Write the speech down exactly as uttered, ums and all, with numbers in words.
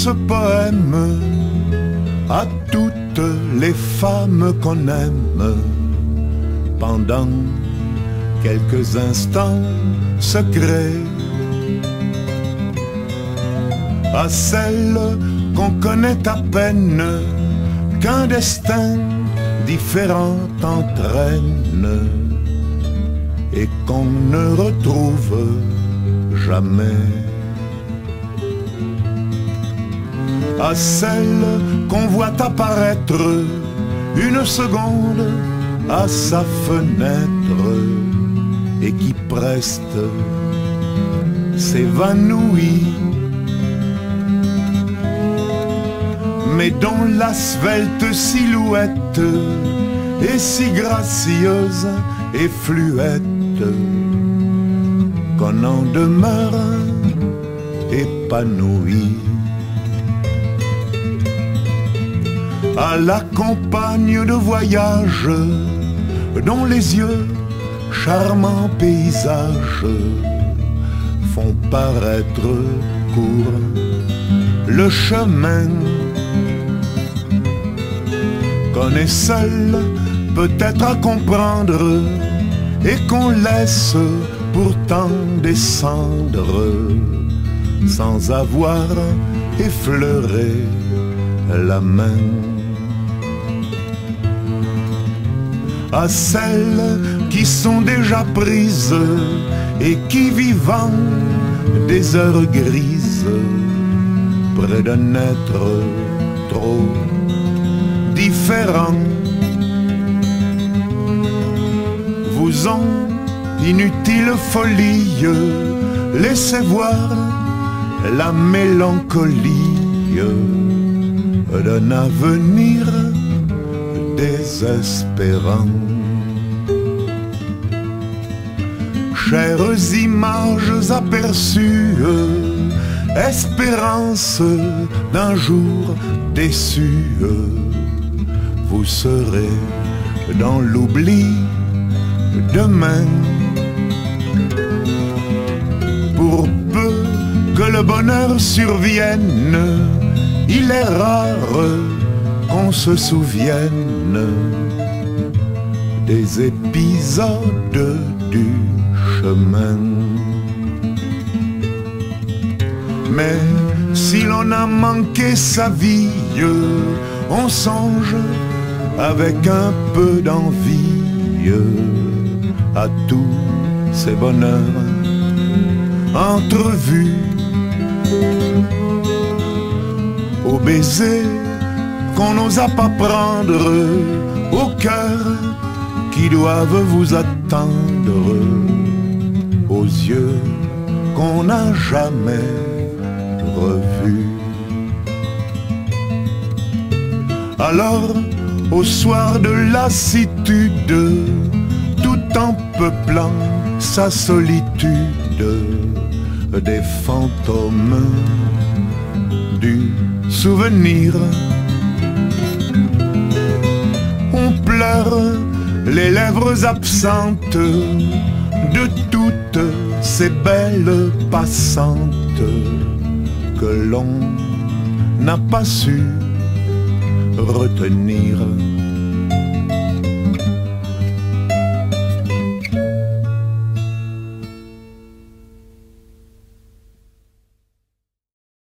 ce poème à toutes les femmes qu'on aime pendant quelques instants secrets, à celles qu'on connaît à peine, qu'un destin différent entraîne et qu'on ne retrouve jamais, à celles qu'on voit apparaître une seconde à sa fenêtre et qui preste s'évanouit, mais dont la svelte silhouette est si gracieuse et fluette qu'on en demeure épanoui. À la campagne de voyage, dont les yeux, charmants paysages, font paraître court le chemin, qu'on est seul peut-être à comprendre et qu'on laisse pourtant descendre sans avoir effleuré la main. À celles qui sont déjà prises et qui vivant des heures grises près d'un être trop différent vous ont inutile folie, laissez voir la mélancolie d'un avenir désespérant. Chères images aperçues, espérance d'un jour déçu, vous serez dans l'oubli demain. Pour peu que le bonheur survienne, il est rare qu'on se souvienne des épisodes du chemin. Mais si l'on a manqué sa vie, on songe avec un peu d'envie à tous ces bonheurs entrevus, aux baisers qu'on n'osa pas prendre, aux cœurs qui doivent vous attendre, aux yeux qu'on n'a jamais revus. Alors, au soir de lassitude, tout en peuplant sa solitude, des fantômes du souvenir, on pleure les lèvres absentes de toutes ces belles passantes que l'on n'a pas su retenir.